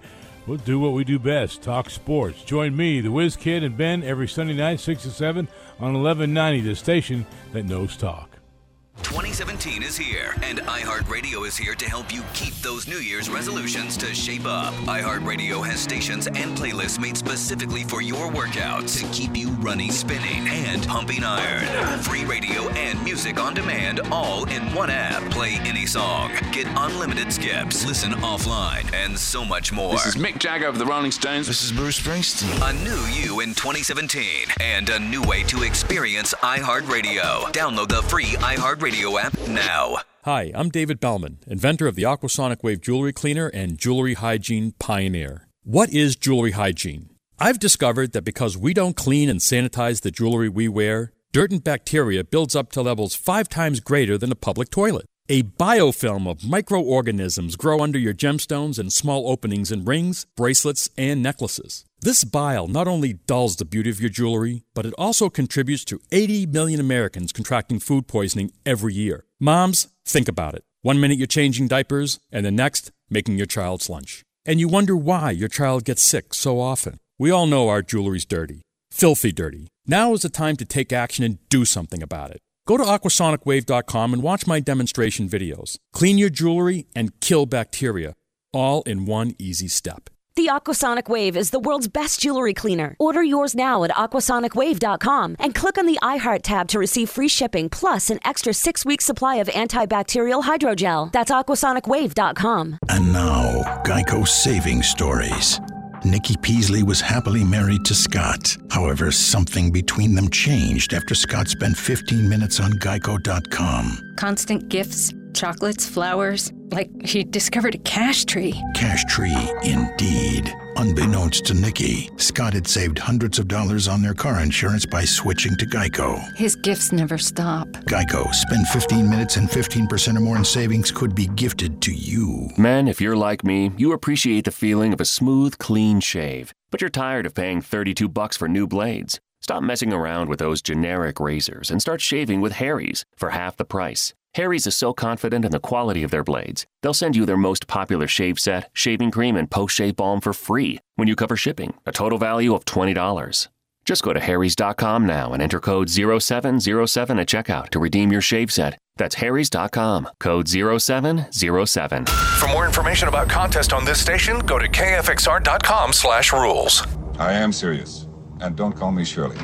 We'll do what we do best, talk sports. Join me, the Whiz Kid, and Ben every Sunday night, six to seven on eleven ninety, the station that knows talk. twenty seventeen is here, and iHeartRadio is here to help you keep those New Year's resolutions to shape up. iHeartRadio has stations and playlists made specifically for your workouts to keep you running, spinning, and pumping iron. Free radio and music on demand, all in one app. Play any song, get unlimited skips, listen offline, and so much more. This is Mick Jagger of the Rolling Stones. This is Bruce Springsteen. A new you in twenty seventeen, and a new way to experience iHeartRadio. Download the free iHeartRadio Radio app now. Hi, I'm David Bellman, inventor of the Aquasonic Wave Jewelry Cleaner and Jewelry Hygiene Pioneer. What is jewelry hygiene? I've discovered that because we don't clean and sanitize the jewelry we wear, dirt and bacteria builds up to levels five times greater than a public toilet. A biofilm of microorganisms grow under your gemstones and small openings in rings, bracelets, and necklaces. This bile not only dulls the beauty of your jewelry, but it also contributes to eighty million Americans contracting food poisoning every year. Moms, think about it. One minute you're changing diapers, and the next, making your child's lunch. And you wonder why your child gets sick so often. We all know our jewelry's dirty. Filthy dirty. Now is the time to take action and do something about it. Go to aquasonic wave dot com and watch my demonstration videos. Clean your jewelry and kill bacteria, all in one easy step. The Aquasonic Wave is the world's best jewelry cleaner. Order yours now at aquasonic wave dot com and click on the iHeart tab to receive free shipping plus an extra six-week supply of antibacterial hydrogel. That's aquasonic wave dot com. And now, Geico Saving Stories. Nikki Peasley was happily married to Scott. However, something between them changed after Scott spent fifteen minutes on geico dot com. Constant gifts, chocolates, flowers, like he discovered a cash tree. Cash tree, indeed. Unbeknownst to Nikki, Scott had saved hundreds of dollars on their car insurance by switching to Geico. His gifts never stop. Geico. Spend fifteen minutes and fifteen percent or more in savings could be gifted to you. Men, if you're like me, you appreciate the feeling of a smooth, clean shave. But you're tired of paying thirty-two bucks for new blades. Stop messing around with those generic razors and start shaving with Harry's for half the price. Harry's is so confident in the quality of their blades, they'll send you their most popular shave set, shaving cream, and post-shave balm for free when you cover shipping, a total value of twenty dollars. Just go to harrys dot com now and enter code zero seven zero seven at checkout to redeem your shave set. That's harrys dot com, code zero seven zero seven. For more information about contest on this station, go to k f x r dot com slash rules. I am serious, and don't call me Shirley.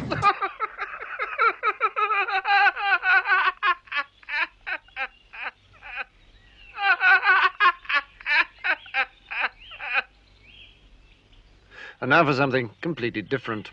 And now for something completely different.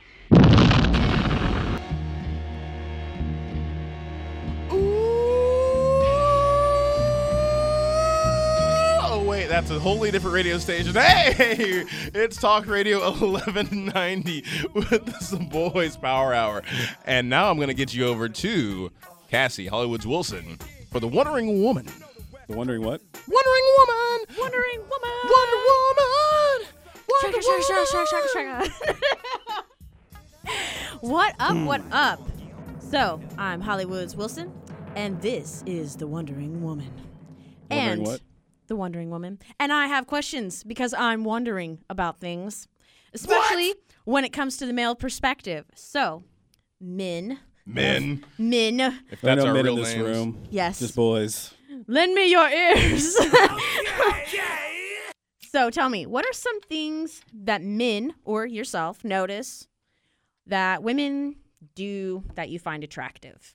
Oh, wait, that's a wholly different radio station. Hey, it's Talk Radio eleven ninety with the Boys Power Hour. And now I'm going to get you over to Cassie Hollywood's Wilson for the Wondering Woman. The Wondering what? Wondering Woman! Wondering Woman! Wonder Woman! Shaka, shaka, shaka, shaka, shaka, shaka. What up, what up? So, I'm Hollywood's Wilson, and this is The Wondering Woman. Wondering and what? The Wondering Woman. And I have questions because I'm wondering about things, especially what? when it comes to the male perspective. So, men. Men. Men. If that's no our men real in this names. room. Yes. Just boys. Lend me your ears. So tell me, what are some things that men or yourself notice that women do that you find attractive?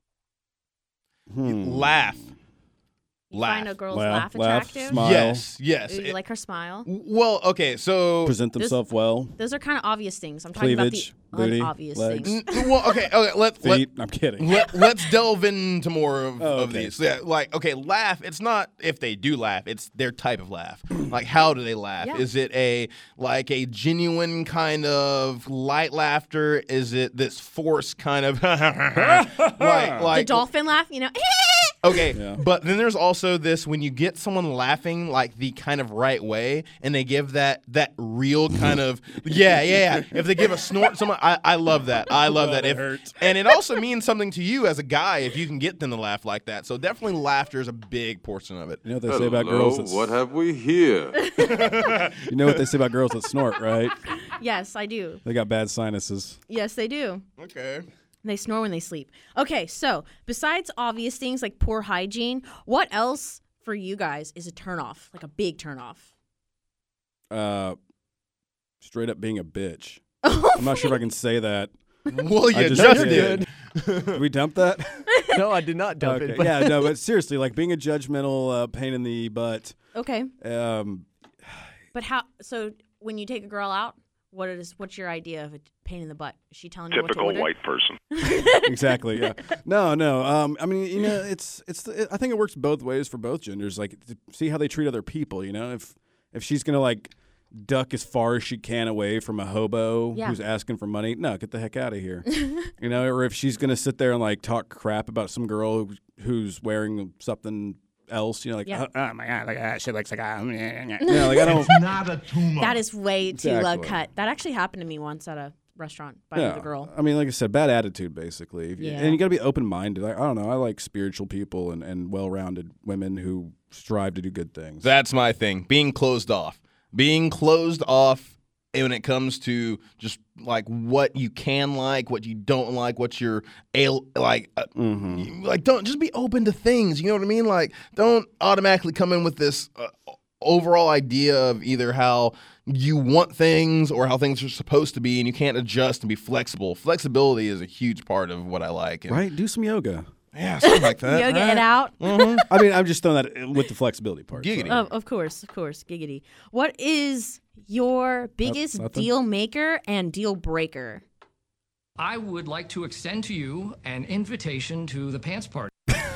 Hmm. Laugh. You laugh. find a girl's Laugh, laugh laugh, attractive? smile. Yes, yes. You It- like her smile? well, okay, so Present themselves well. Those are kind of obvious things. I'm talking Cleavage, about the booty, unobvious legs. things. Mm, well, okay, okay. Let, let, Feet. I'm kidding. let, let's delve into more of, Oh, of okay. these. Yeah, like, okay, laugh. It's not if they do laugh. It's their type of laugh. Like, how do they laugh? Yeah. Is it a like a genuine kind of light laughter? Is it this forced kind of like The like dolphin laugh, you know? Okay, Yeah. but then there's also this when you get someone laughing like the kind of right way, and they give that that real kind of yeah, yeah. yeah. If they give a snort, someone I, I love that. I love that. It If, hurts. and it also means something to you as a guy if you can get them to laugh like that. So definitely laughter is a big portion of it. You know what they say about girls that what have we here? You know what they say about girls that snort, right? Yes, I do. They got bad sinuses. Yes, they do. Okay. They snore when they sleep. Okay, so besides obvious things like poor hygiene, what else for you guys is a turnoff, like a big turnoff? Uh, straight up being a bitch. Oh I'm not sure if I can say that. Well, I you just just did. Did we dump that? No, I did not dump okay. it. But Yeah, no, but seriously, like being a judgmental uh, pain in the butt. Okay. Um, But how, so when you take a girl out, what is, what's your idea of a pain in the butt? Is she telling you what to Typical order? white person. exactly. Yeah. No, no. Um, I mean, you know, it's it's. It, I think it works both ways for both genders. Like, to see how they treat other people. You know, if if she's gonna like duck as far as she can away from a hobo Yeah. who's asking for money, no, get the heck out of here. You know, or if she's gonna sit there and like talk crap about some girl who, who's wearing something else, you know, like, Yeah. oh, oh my god, like that shit looks like a, yeah, like I don't. Not a tumor. That is way too low Exactly. cut. That actually happened to me once at a restaurant by Yeah, the girl. I mean, like I said, bad attitude, basically. If you- Yeah. And you got to be open-minded. Like, I don't know. I like spiritual people and, and well-rounded women who strive to do good things. That's my thing. Being closed off. Being closed off when it comes to just like what you can like, what you don't like, what you're al- like, uh, Mm-hmm. like don't just be open to things. You know what I mean? Like don't automatically come in with this uh, overall idea of either how you want things or how things are supposed to be, and you can't adjust and be flexible. Flexibility is a huge part of what I like. And, Right? Do some yoga. Yeah, something like that. Yoga right? it out. Mhm. I mean, I'm just throwing that with the flexibility part. Giggity. so. Of, of course, of course, giggity. What is your biggest nothing. deal maker and deal breaker? I would like to extend to you an invitation to the pants party.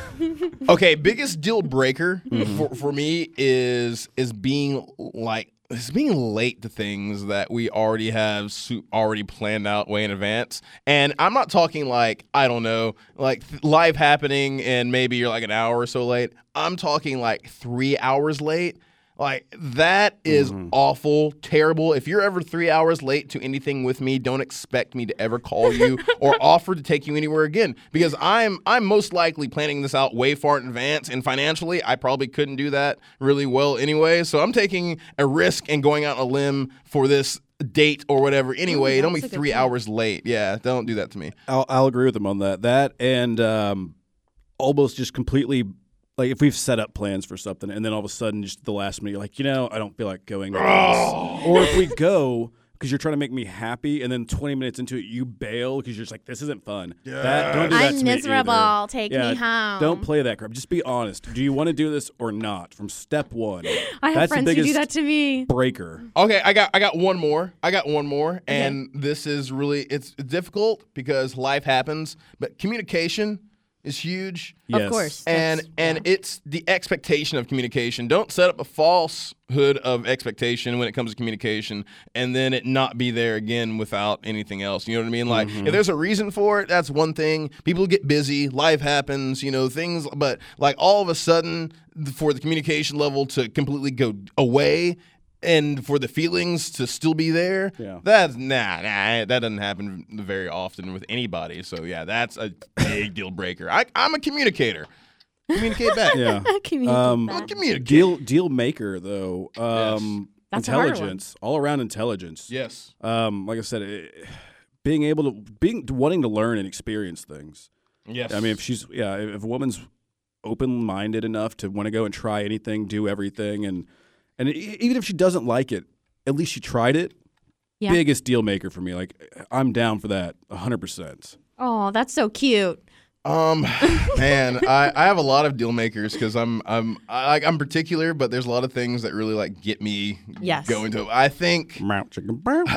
Okay, biggest deal breaker for, for me is is being like is being late to things that we already have su- already planned out way in advance. And I'm not talking like, I don't know, like th- live happening and maybe you're like an hour or so late. I'm talking like three hours late. Like, that is awful, terrible. If you're ever three hours late to anything with me, don't expect me to ever call you or offer to take you anywhere again, because I'm I'm most likely planning this out way far in advance, and financially, I probably couldn't do that really well anyway. So I'm taking a risk and going out on a limb for this date or whatever anyway. Don't be that's a good three point. hours late. Yeah, don't do that to me. I'll, I'll agree with them on that. That and um, almost just completely, like if we've set up plans for something and then all of a sudden just the last minute you're like, you know, I don't feel like going to this. Or if we go because you're trying to make me happy and then twenty minutes into it you bail because you're just like, this isn't fun. That, don't do that I'm to me miserable. either. Take Yeah, me home. Don't play that crap. Just be honest. Do you want to do this or not from step one? I have That's friends the who do biggest that to me. breaker. Okay, I got I got one more. I got one more, and this is really it's difficult because life happens, but communication is huge. Of Yes. course. And that's- and it's the expectation of communication. Don't set up a falsehood of expectation when it comes to communication and then it not be there again without anything else. You know what I mean? Like if there's a reason for it, that's one thing. People get busy, life happens, you know, things, but like all of a sudden for the communication level to completely go away and for the feelings to still be there, Yeah. that's nah, nah, that doesn't happen very often with anybody. So yeah, that's a big deal breaker. I, I'm a communicator. Communicate back. Yeah. Communicate Um, back. Communicate. Deal deal maker though. Um, That's a harder one. intelligence, all around intelligence. Yes. Um, like I said, it, being able to being wanting to learn and experience things. Yes. I mean, if she's yeah, if a woman's open minded enough to want to go and try anything, do everything, and and e- even if she doesn't like it, at least she tried it. Yeah. Biggest deal maker for me. Like I'm down for that, a hundred percent. Oh, that's so cute. Um, man, I, I have a lot of deal makers because I'm I'm I, I'm particular, but there's a lot of things that really like get me Yes. going to. I think Mount chicken.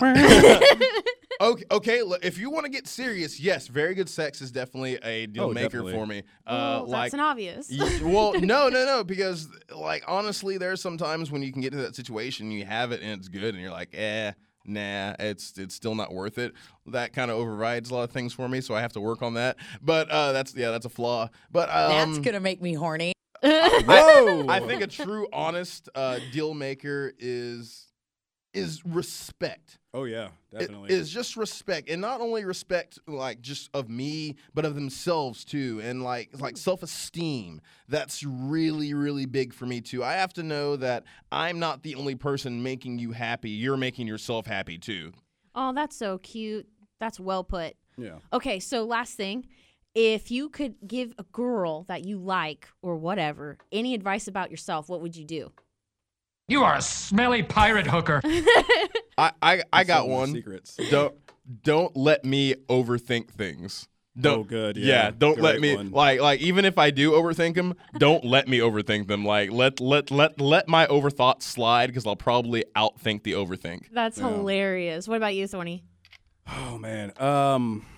okay, okay. look, If you want to get serious, yes, very good sex is definitely a deal Oh, maker definitely. for me. Uh, Well, like that's an obvious. Y- well, no, no, no, because like honestly, there's some times when you can get to that situation, you have it and it's good, and you're like, eh, nah, it's it's still not worth it. That kind of overrides a lot of things for me, so I have to work on that. But uh, that's yeah, that's a flaw. But um, That's gonna make me horny. I, I think a true, honest uh, deal maker is is respect. Oh yeah, definitely. It is just respect, and not only respect like just of me, but of themselves too, and like like self-esteem. That's really really big for me too. I have to know that I'm not the only person making you happy. You're making yourself happy too. Oh, that's so cute. That's well put. Yeah. Okay, so last thing. If you could give a girl that you like or whatever any advice about yourself, what would you do? You are a smelly pirate hooker. I, I, I got Some of the one. secrets. Don't don't let me overthink things. Don't, Oh, good, yeah. don't let Great me one. like like even if I do overthink them, don't let me overthink them. Like let let let let my overthoughts slide because I'll probably outthink the overthink. That's Yeah. hilarious. What about you, Thorny? Oh man. Um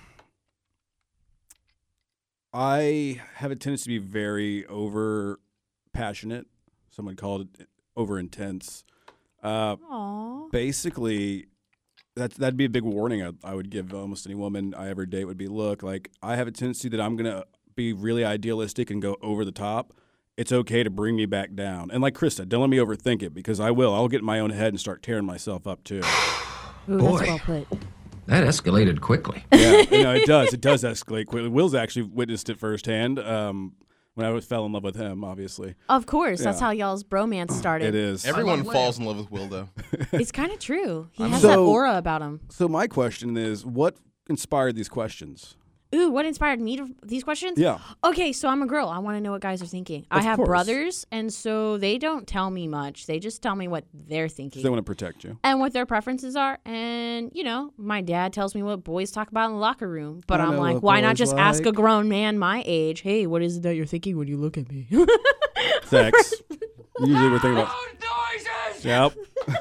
I have a tendency to be very over passionate. Someone called it over intense. Uh Aww. basically that that'd be a big warning I, I would give almost any woman I ever date would be, look, like I have a tendency that I'm going to be really idealistic and go over the top. It's okay to bring me back down. And like Chris said, don't let me overthink it because I will. I'll get in my own head and start tearing myself up too. Ooh, Boy. that's well put. That escalated quickly. Yeah, you know, it does. It does escalate quickly. Will's actually witnessed it firsthand um, when I was, fell in love with him, obviously. Of course. That's Yeah. how y'all's bromance started. It is. Everyone falls in love with Will though. It's kind of true. He I'm has so- that aura about him. So my question is, what inspired these questions? Ooh, what inspired me to these questions? Yeah. Okay, so I'm a girl. I want to know what guys are thinking. I Of have course. brothers, and so they don't tell me much. They just tell me what they're thinking. They want to protect you. and what their preferences are. And, you know, my dad tells me what boys talk about in the locker room. But I I'm know like, what why not boys just ask a like. grown man my age, hey, what is it that you're thinking when you look at me? Sex. Usually we're thinking about. Yep.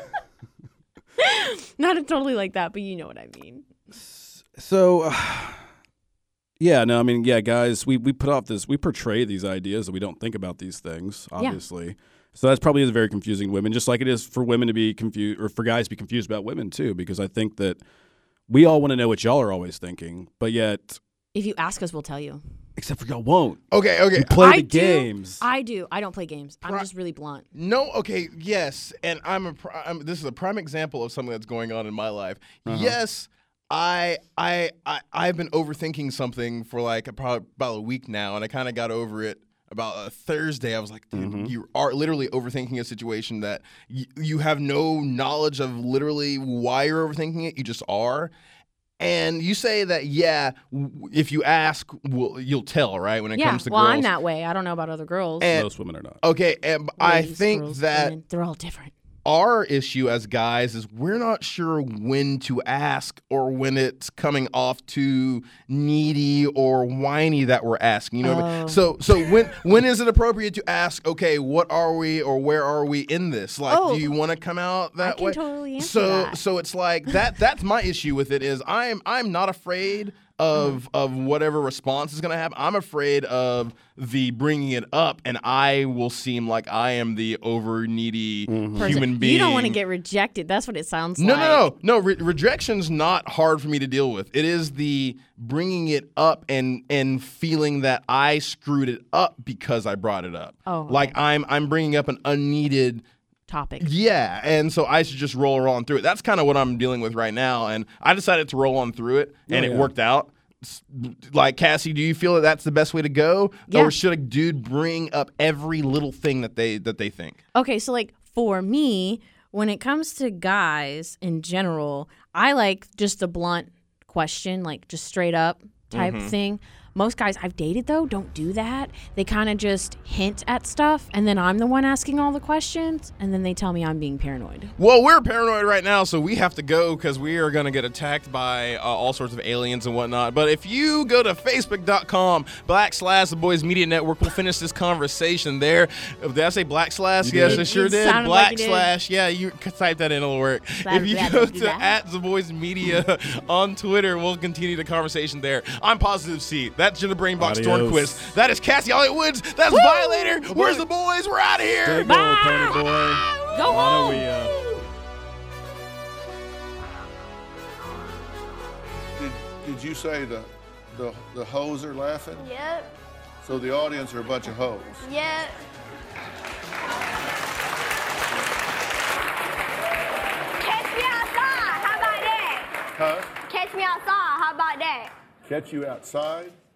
Not totally like that, but you know what I mean. So, uh, yeah, no, I mean, yeah, guys, we, we put off this, we portray these ideas that we don't think about these things, obviously. So that's probably is very confusing to women, just like it is for women to be confused, or for guys to be confused about women too, because I think that we all want to know what y'all are always thinking, but yet, If you ask us, we'll tell you. except for y'all won't. Okay, okay. You play I the do- games. I do. I don't play games. I'm just really blunt. No, okay, yes, and I'm a. Pr- I'm, this is a prime example of something that's going on in my life. Uh-huh. Yes, I, I, I, I've been overthinking something for like about, about a week now, and I kind of got over it about a Thursday. I was like, dude, Mm-hmm. you are literally overthinking a situation that y- you have no knowledge of literally why you're overthinking it. You just are. And you say that, yeah, w- if you ask, we'll, you'll tell, right? When it Yeah, comes to well, girls. I'm that way. I don't know about other girls. And- Most women are not. Okay, and I Ladies, think girls, that women, they're all different. our issue as guys is we're not sure when to ask or when it's coming off too needy or whiny that we're asking. You know what I mean? Oh. So so when when is it appropriate to ask, okay, what are we or where are we in this? Like, Oh. do you want to come out that can way? totally answer so that. so it's like that that's my issue with it is I'm I'm not afraid of of whatever response is going to happen. I'm afraid of the bringing it up, and I will seem like I am the over needy Person- human being. You don't want to get rejected. That's what it sounds No, like. no, no, no. Re- rejection's not hard for me to deal with. It is the bringing it up and and feeling that I screwed it up because I brought it up. Oh, okay. Like I'm I'm bringing up an unneeded topic. Yeah, and so I should just roll on through it. That's kind of what I'm dealing with right now, and I decided to roll on through it, and Oh, it yeah. worked out. S- Like, Cassie, do you feel that that's the best way to go, Yeah. or should a dude bring up every little thing that they that they think? Okay, so like for me, when it comes to guys in general, I like just the blunt question, like just straight up type Mhm. thing. Most guys I've dated, though, don't do that. They kind of just hint at stuff, and then I'm the one asking all the questions, and then they tell me I'm being paranoid. Well, we're paranoid right now, so we have to go because we are going to get attacked by uh, all sorts of aliens and whatnot. But if you go to facebook.com backslash the Boys Media Network, we'll finish this conversation there. Did I say black slash? You Yes, did. I sure It did. sounded Black like you did. slash. Yeah, you c- type that in, it'll work. Blah, if you blah, go blah, to blah. at the Boys Media on Twitter, we'll continue the conversation there. I'm Positive C. That's Jenna Brainbox Adios. Dornquist. That is Cassie Holly Woods. That's Violator. Where's the boys? We're out of here. Stay gold, Tony boy. Go Lana, home. we, uh, did you say the, the, the hoes are laughing? Yep. So the audience are a bunch of hoes. Yep. Catch me outside. How about that? Huh? Catch me outside. How about that? Catch you outside?